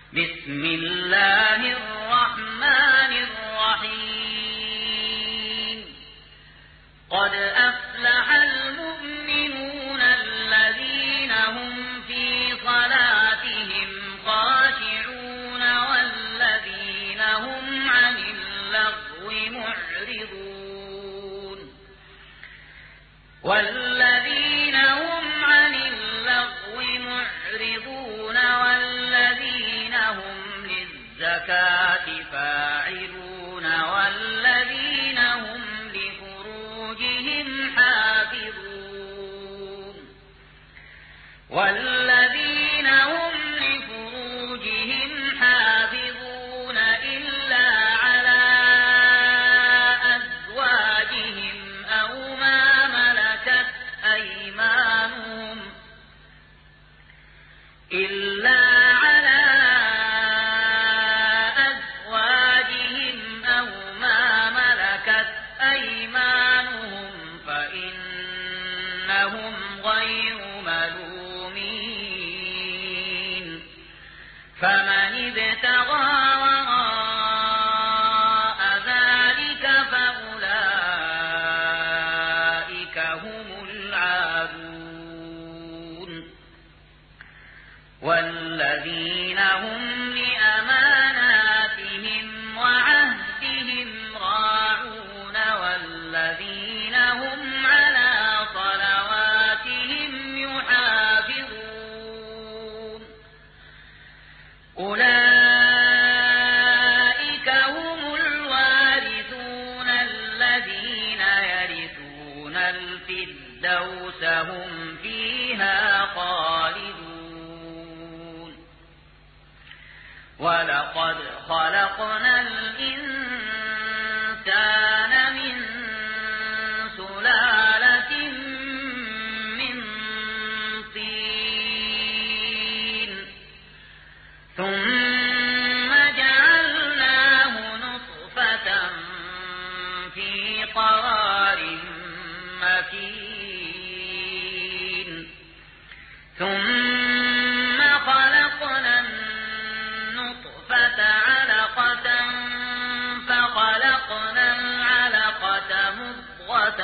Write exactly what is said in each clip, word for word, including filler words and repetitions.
بسم الله الرحمن الرحيم قد أفلح المؤمنون الذين هم في صلاتهم خاشعون والذين هم عن اللغو معرضون والذين هم عن اللغو معرضون والذين هم للزكاة فاعلون والذين هم لفروجهم حافظون والذين هم لفروجهم حافظون إلا على أزواجهم أو ما ملكت أيمانهم إلا على أزواجهم أو ما ملكت أيمانهم فإنهم غير ملومين فمن ابتغى وراء ذلك فأولئك هم العادون والذين هم لأماناتهم وعهدهم راعون والذين هم على صلواتهم يحافظون أولئك هم الوارثون الذين يرثون الفردوس هم فيها خالدون ولقد خلقنا الإنسان من سلالة من طين ثم جعلناه نطفة في قرار مكين ثم خلقنا النطفة علقة فخلقنا العلقة مضغة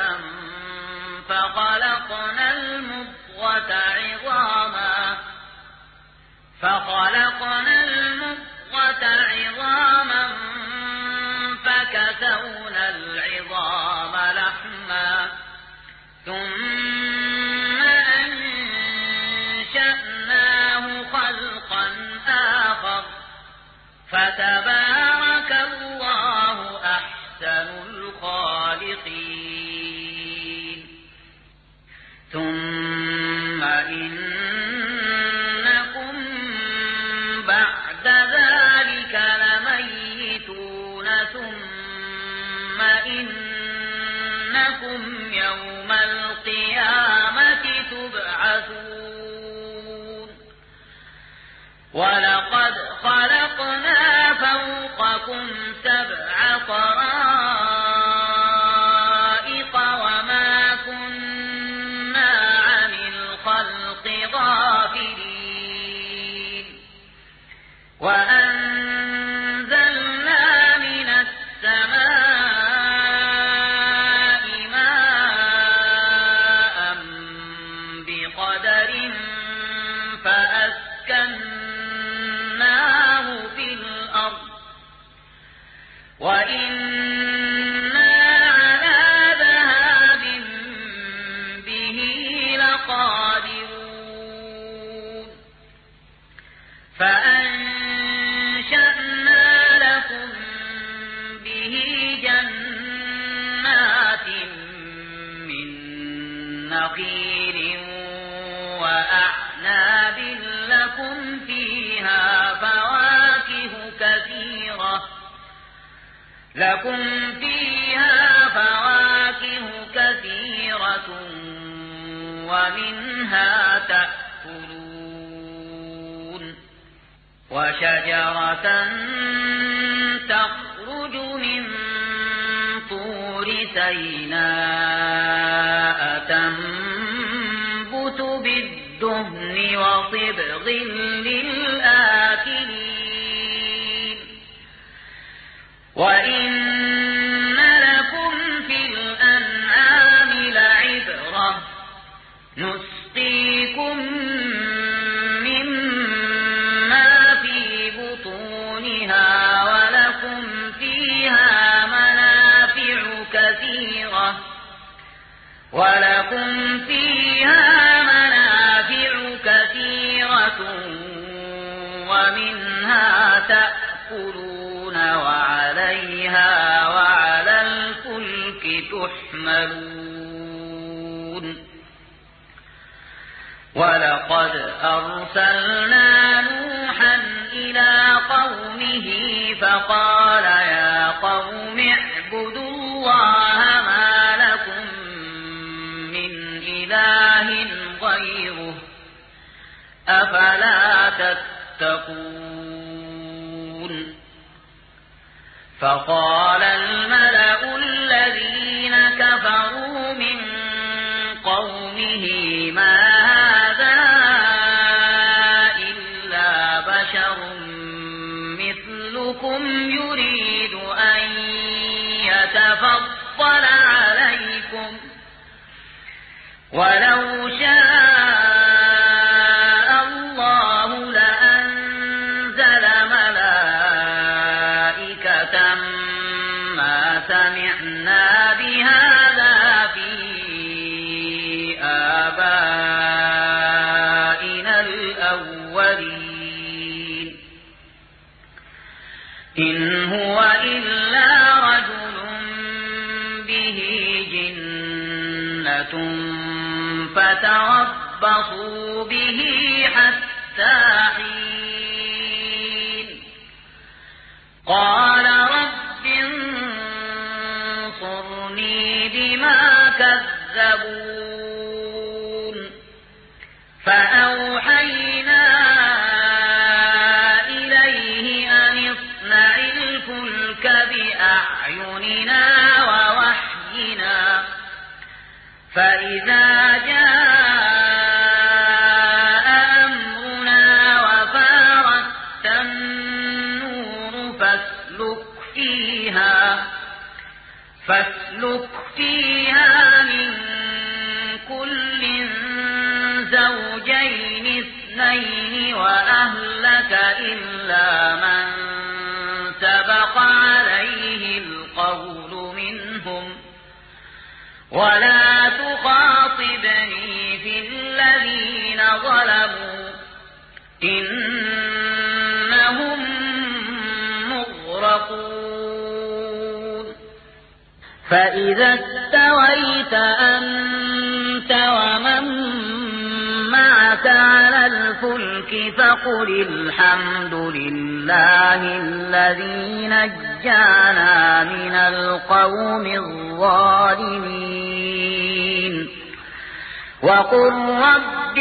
فخلقنا المضغة عظاما فخلقنا المضغة عظاما فكسونا العظام لحما ثم أنشأناه خلقا آخر فتبارك الله أحسن الخالقين ثم إنكم بعد ذلك لميتون ثم إنكم يوم القيامة تبعثون ولقد خلقنا فوقكم سبع طرائق وما كنا عن الخلق غافلين وأنزلنا من السماء ماء بقدر فأسكناه في الأرض وإنا على ذهاب به لقادرون فأنشأنا لكم به جنات من نخيل وأعناب لكم فيها فواكه كثيرة لكم فيها فواكه كثيرة ومنها تأكلون وشجرة تخرج من طور سيناء تنبت بالدهن وصبغ للآكلين ولكم فيها منافع كثيرة ومنها تأكلون وعليها وعلى الفلك تحملون ولقد أرسلنا نوحا إلى قومه فقال يا قوم اعبدوا الله ما لكم من إله غيره أفلا تتقون فقال الملأ الذين كفروا من قومه ما هذا إلا بشر مثلكم يريد أن يتفضل عليكم ولو شاء الله لأنزل ملائكة ما سمعنا بهذا في آبائنا الأولين إن هو إلا رجل به جنة فتربصوا به حتى حين قال رب انصرني بما كذبون فأوحينا إليه أن اصنع الفلك بأعيننا ووحينا فإذا جاء أمرنا وفارت النور فاسلك فيها فاسلك فيها من كل زوجين اثنين وأهلك إلا من سبق عليه القول منهم ولا تخاطبني في الذين ظلموا إنهم مغرقون فإذا استويت أنت ومن معك على الفلك فقل الحمد لله الذي نجانا من القوم الظالمين وقل رب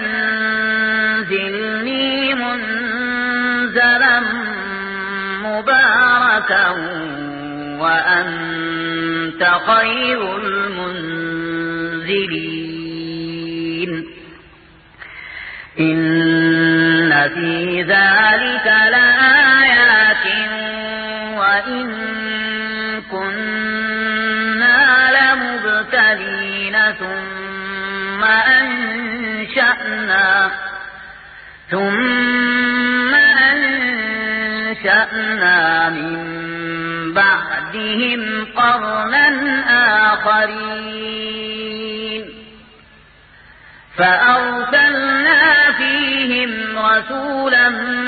أنزلني منزلا مباركا وأنت خير المنزلين إن في ذلك لآيات وإن كنا لمبتلين ثم أنشأنا ثم أنشأنا من بعدهم قرنا آخرين فأرسلنا فيهم رسولا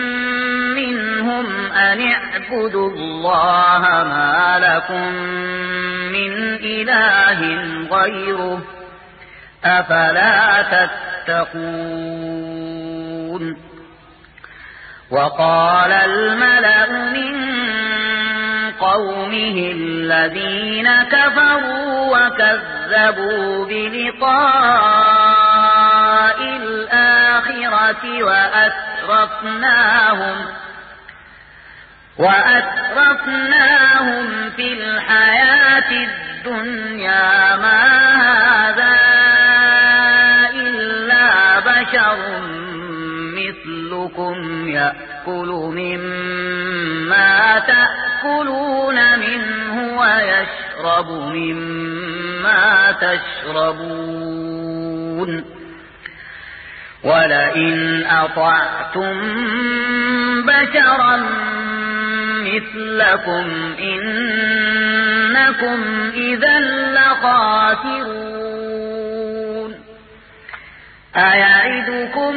منهم أن اعبدوا الله ما لكم من إله غيره أفلا تتقون وقال الملأ من قومه الذين كفروا وكذبوا بلقاء الآخرة وأترفناهم وأترفناهم في الحياة الدنيا ما هذا إلا بشر مثلكم يأكل مما تأكلون منه ويشرب مما تشربون ولئن أطعتم بشرا مثلكم إنكم إذا لخاسرون أيعدكم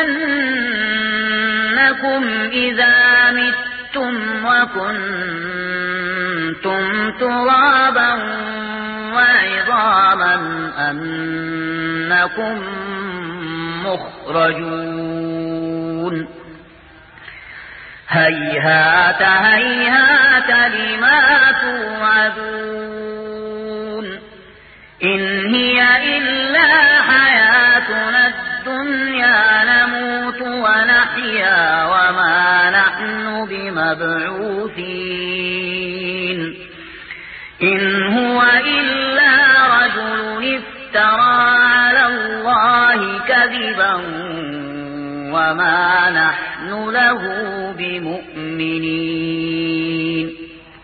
أنكم إذا متم وكنتم ترابا وعظاما أنكم مخرجون هيهات هيهات لما توعدون إن هي إلا حياتنا الدنيا نموت ونحيا وما نحن بمبعوثين إن هو إلا رجل افترى على الله كذبا وما نحن له بمؤمنين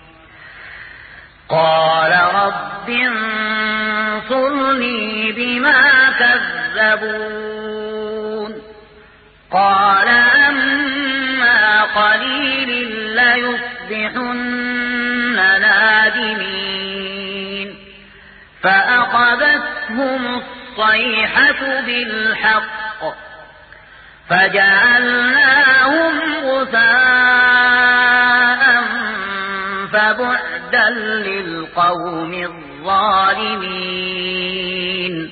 قال رب انصرني بما كذبون قال أما قليل ليصبحن نادمين فأخذتهم الصيحة بالحق فجعلناهم غثاء فبعدا للقوم الظالمين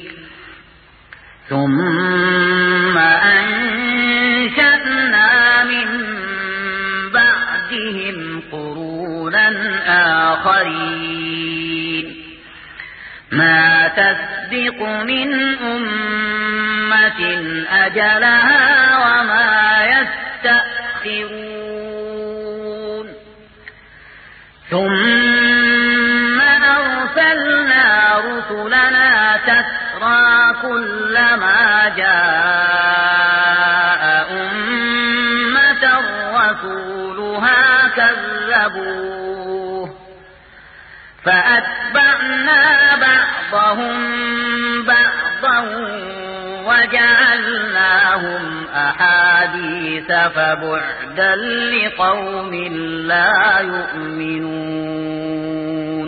ثم أنشأنا من بعدهم قرونا آخرين ما تسبق من أمة أجلها وما يستأخرون ثم أرسلنا رسلنا تترى كلما جاء أمة رسولها كذبوه فأتبعنا بعضهم بعضا وجعلناهم أحاديث فبعدا لقوم لا يؤمنون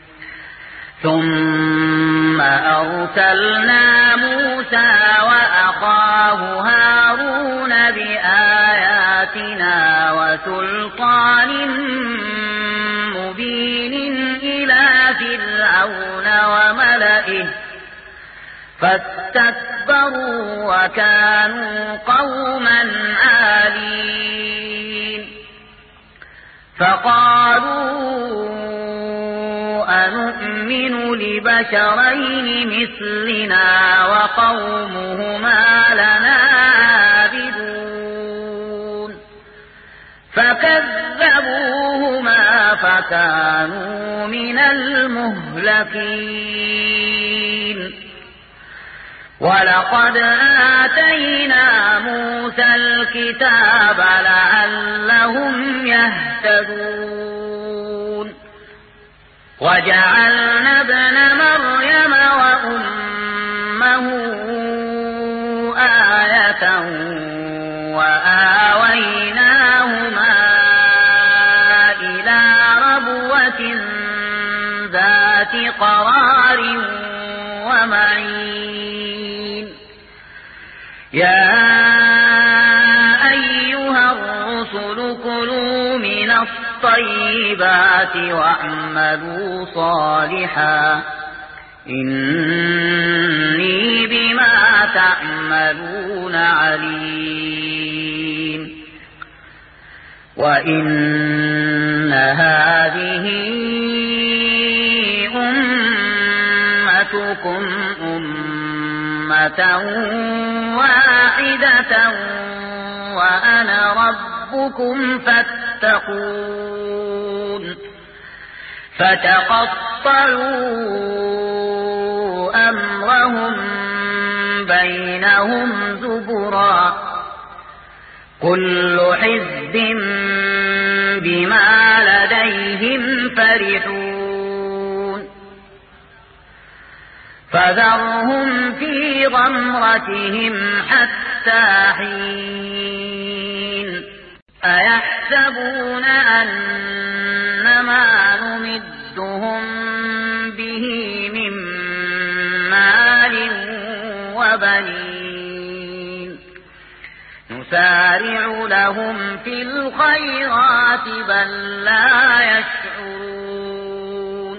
ثم أرسلنا موسى وأخاه هارون بآياتنا وسلطان مبين إلى فرعون وملئه فاستكبروا وكانوا قوما عالين فقالوا أنؤمن لبشرين مثلنا وقومهما لنا عابدون فكذبوهما فكانوا من المهلكين ولقد آتينا موسى الكتاب لعلهم يهتدون وجعلنا ابن مريم وأمه آية وآويناهما إلى ربوة ذات قرار ومعين يا أيها الرسل كلوا من الطيبات واعملوا صالحا إني بما تعملون عليم وإن هذه أمتكم أمة واحدة وأنا ربكم فاتقون فتقطعوا أمرهم بينهم زبرا كل حزب بما لديهم فرحون فذرهم في غمرتهم حتى حين أيحسبون أنما نمدهم به من مال وبنين نسارع لهم في الخيرات بل لا يشعرون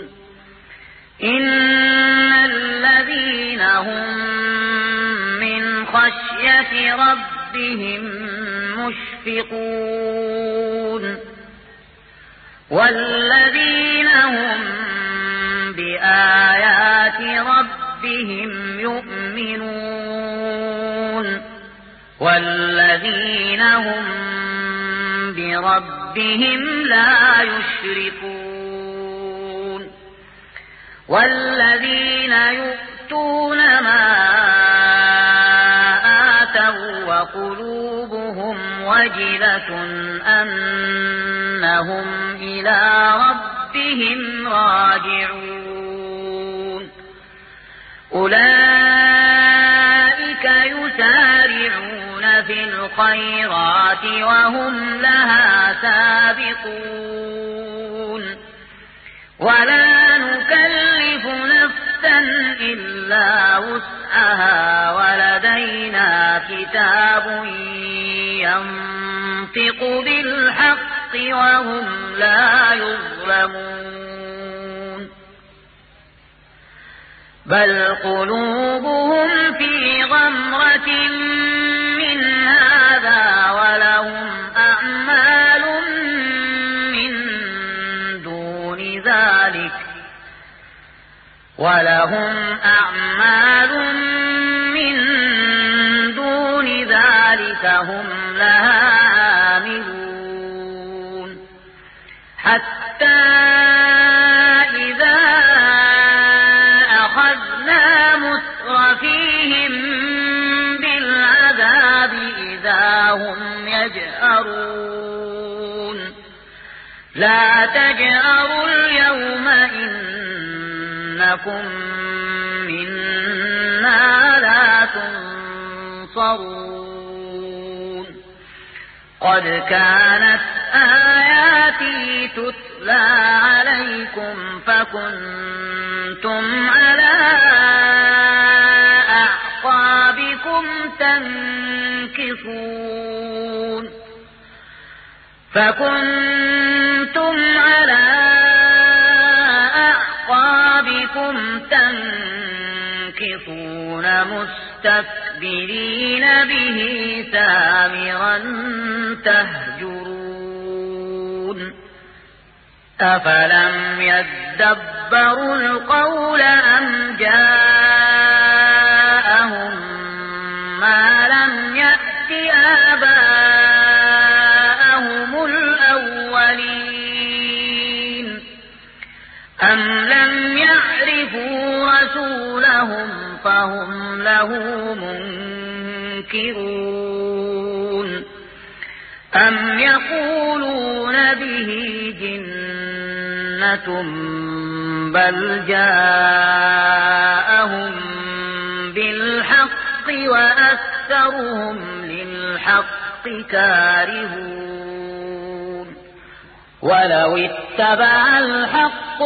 إن الذين هم من خشية ربهم مشفقون والذين هم بآيات ربهم يؤمنون والذين هم بربهم لا يشركون والذين يؤتون ما آتوا وقلوبهم وجلة أنهم إلى ربهم راجعون أولئك يسارعون في الخيرات وهم لها سابقون ولا نكلف نفسا إلا وسعها ولدينا كتاب ينطق بالحق وهم لا يظلمون بل قلوبهم في غمرة من هذا ولهم أعمال من دون ذلك ولهم أعمال من دون ذلك هم لها عاملون حتى إذا أخذنا مترفيهم بالعذاب إذا هم يجأرون لا تجأروا اليوم إنكم منا لا تنصرون قد كانت آياتي تتلى عليكم فكنتم على أعقابكم تنكصون فكنتم على أعقابكم تنكصون مستكبرين به سامرا تهجرون أفلم يدبروا القول أم جاءهم ما لم يأت آباءهم الأولين أم لم يعرفوا رسولهم فهم له منكرون أم يقولون به جنة بل جاءهم بالحق وأكثرهم للحق كارهون ولو اتبع الحق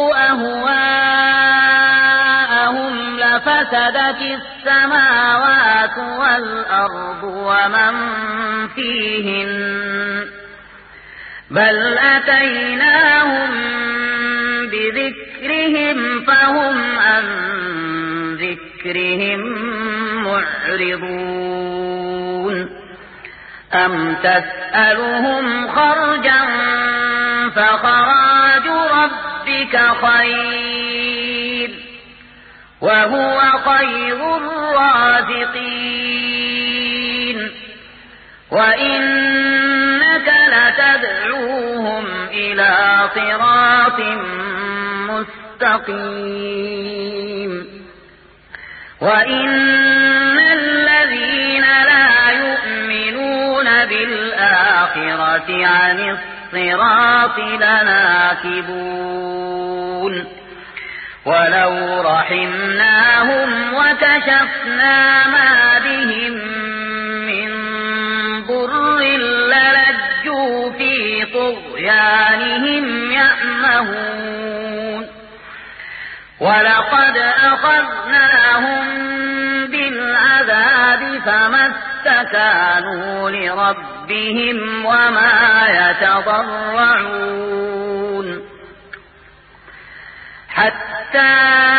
أهواءهم لفسدت السماوات والأرض ومن فيهن بل أتيناهم بذكرهم فهم عن ذكرهم معرضون أم تسألهم خرجا فخراج ربك خير وهو خير الرازقين وإنك لتدعوهم إلى صراط مستقيم وإن الذين لا يؤمنون بالآخرة عن الصراط لناكبون ولو رحمناهم وكشفنا ما بهم من ضر للجوا في طغيانهم يعمهون ولقد أخذناهم بالعذاب فما استكانوا لربهم وما يتضرعون حتى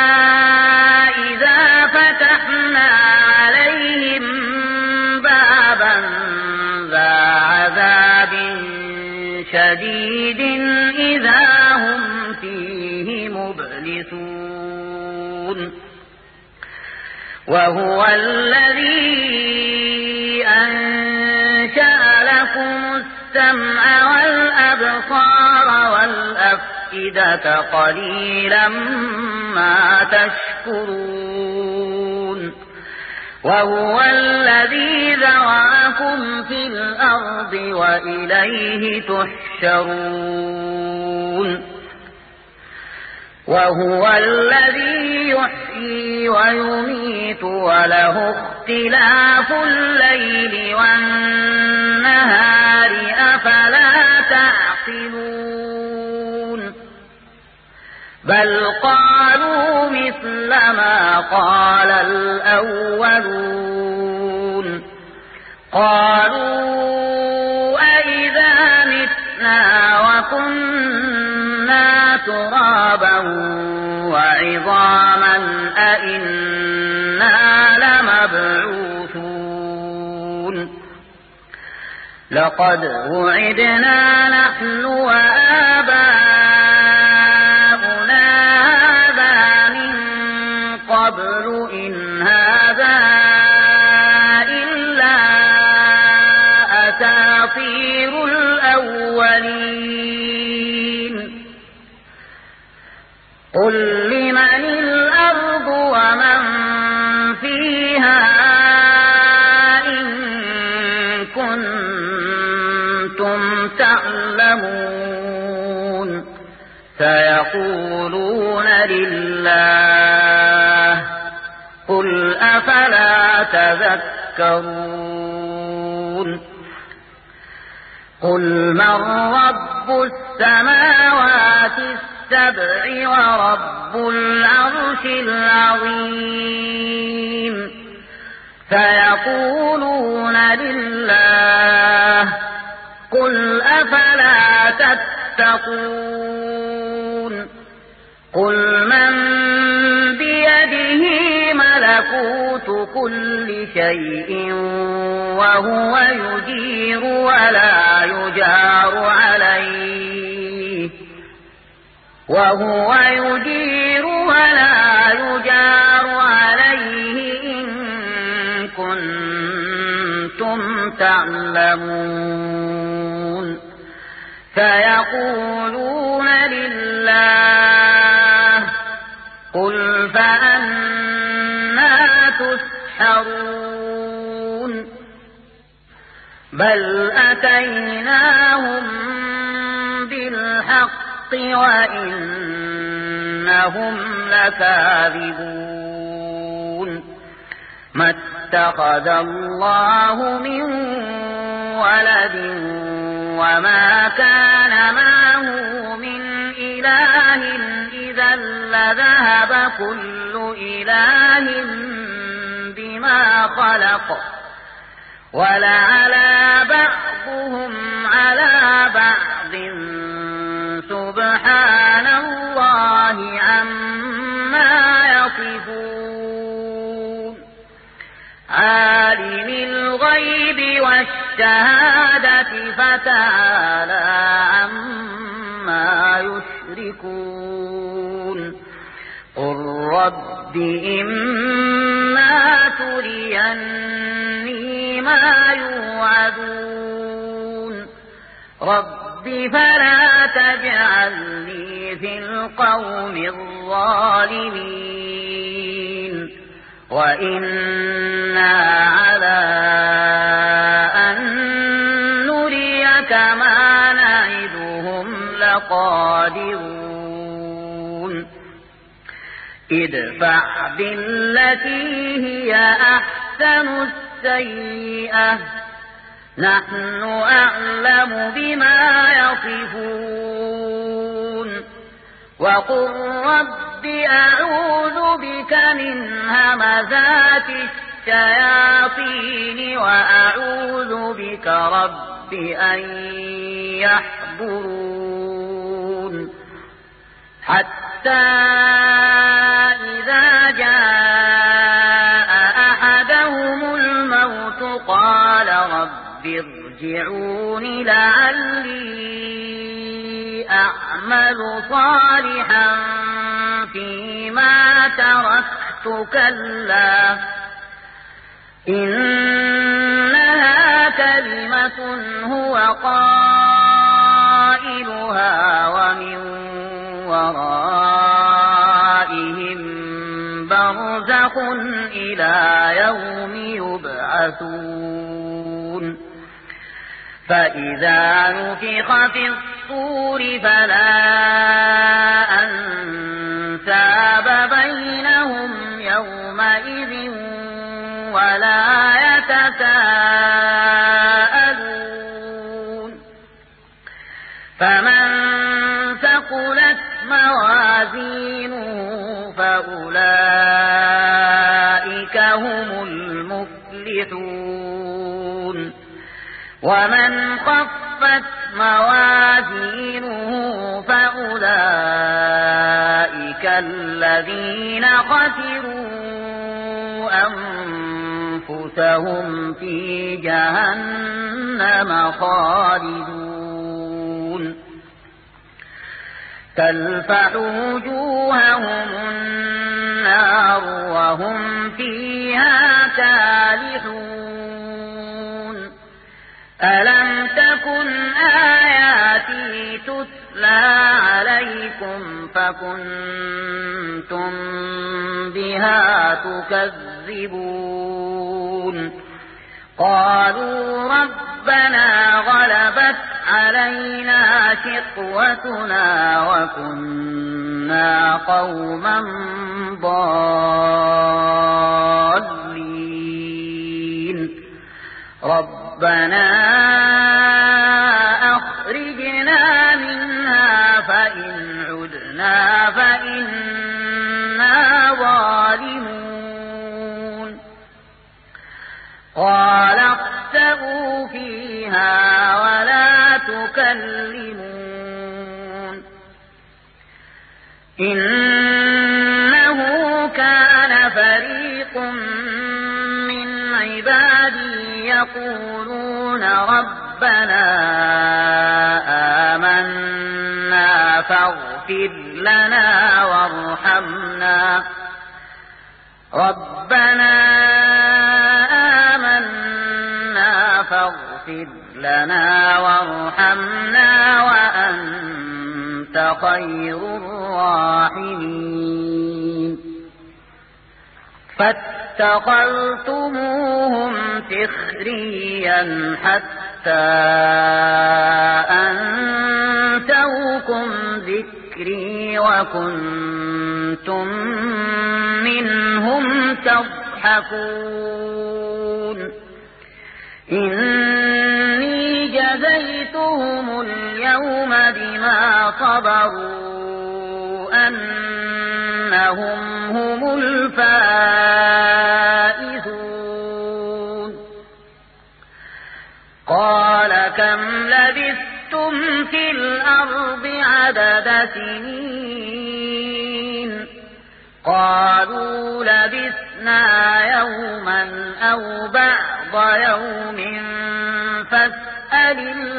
إذا فتحنا عليهم بابا ذا عذاب شديد إذا هم فيه مبلسون وهو الذي أنشأ لكم السمع والأبصار والأفئدة قليلا ما تشكرون وهو الذي ذرأكم في الأرض وإليه تحشرون وهو الذي يحيي ويميت وله اختلاف الليل والنهار أفلا تعقلون بل قالوا مثل ما قال الأولون قالوا أئذا متنا وكنا ترابا وعظاما أئنا لمبعوثون لقد وعدنا نحن وآباؤنا هذا من قبل إن هذا إلا أساطير الأولين قل لمن الأرض ومن فيها إن كنتم تعلمون سيقولون لله قل أفلا تذكرون قل من رب السماوات السبع ورب العرش العظيم سيقولون لله قل أفلا تتقون قل من بيده ملكوت كل شيء وهو يجير ولا يجار عليه وهو يجير ولا يجار عليه إن كنتم تعلمون سيقولون لله قل فأنا تسحرون بل أتيناهم بالحق وإنهم لكاذبون ما اتخذ الله من ولد وما كان معه من إله إذا لذهب كل إله بما خلق ولعلى بعضهم على بعض سبحان الله عما يصفون عالم الغيب والشهادة فتعالى عما يشركون قل رب إما تريني ما يوعدون رب فلا تجعلني في القوم الظالمين وإنا على أن نريك ما نعدهم لقادرون ادفع بالتي هي أحسن السيئة نحن أعلم بما يصفون وقل رب أعوذ بك من همزات الشياطين وأعوذ بك رب أن يحضرون حتى إذا جاء أحدهم الموت قال رب ارجعون لعلي أعمل صالحا فيما تركت كلا إنها كلمة هو قائلها ومن ورائهم برزخ إلى يوم يبعثون فإذا نفخ في الصور فلا أنساب بينهم يومئذ ولا يتساءلون فمن ثقلت موازينه فأولئك هم المفلحون ومن خفت موازينه فأولئك الذين خسروا أنفسهم في جهنم خالدون تلفح وجوههم النار وهم فيها كالحون ألم تكن آياتي تتلى عليكم فكنتم بها تكذبون قالوا ربنا غلبت علينا شقوتنا وكنا قوما ضالين ربنا أخرجنا منها فإن عدنا فإنا ظالمون قال اخسئوا فيها ولا تكلمون إنه كان فريق من عبادي يقولون ربنا آمنا فاغفر لنا وارحمنا ربنا آمنا فاغفر لنا وارحمنا وأنت خير الراحمين فاتخذتموهم سخريا حتى أنسوكم ذكري وكنتم منهم تضحكون إني جزيتهم اليوم بما صبروا أنهم هم الفائزون قال كم لبثتم في الأرض عدد سنين قالوا لبثنا يوما أو بعض يوم فاسأل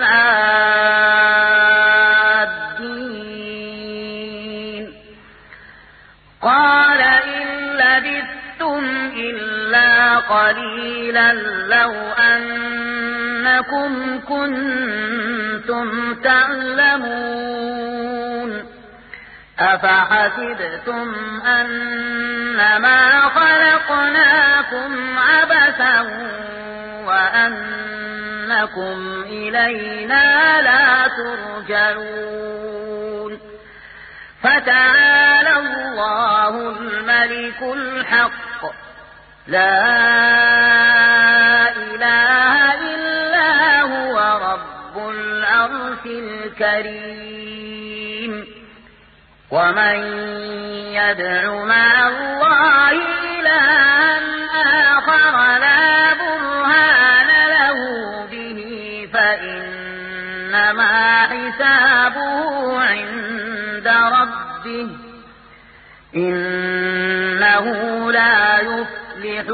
العادين قال إن لبثتم إلا قليلا لو أنكم كنتم تعلمون أفحسبتم أنما خلقناكم عبثا وأنكم إلينا لا ترجعون فتعالى الله الملك الحق لا إله إلا هو رب العرش الكريم ومن يدع مع الله إلها آخر يفلح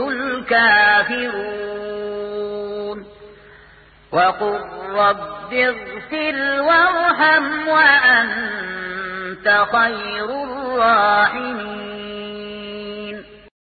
الكافرون وقل رب اغفر وارحم وأنت خير الراحمين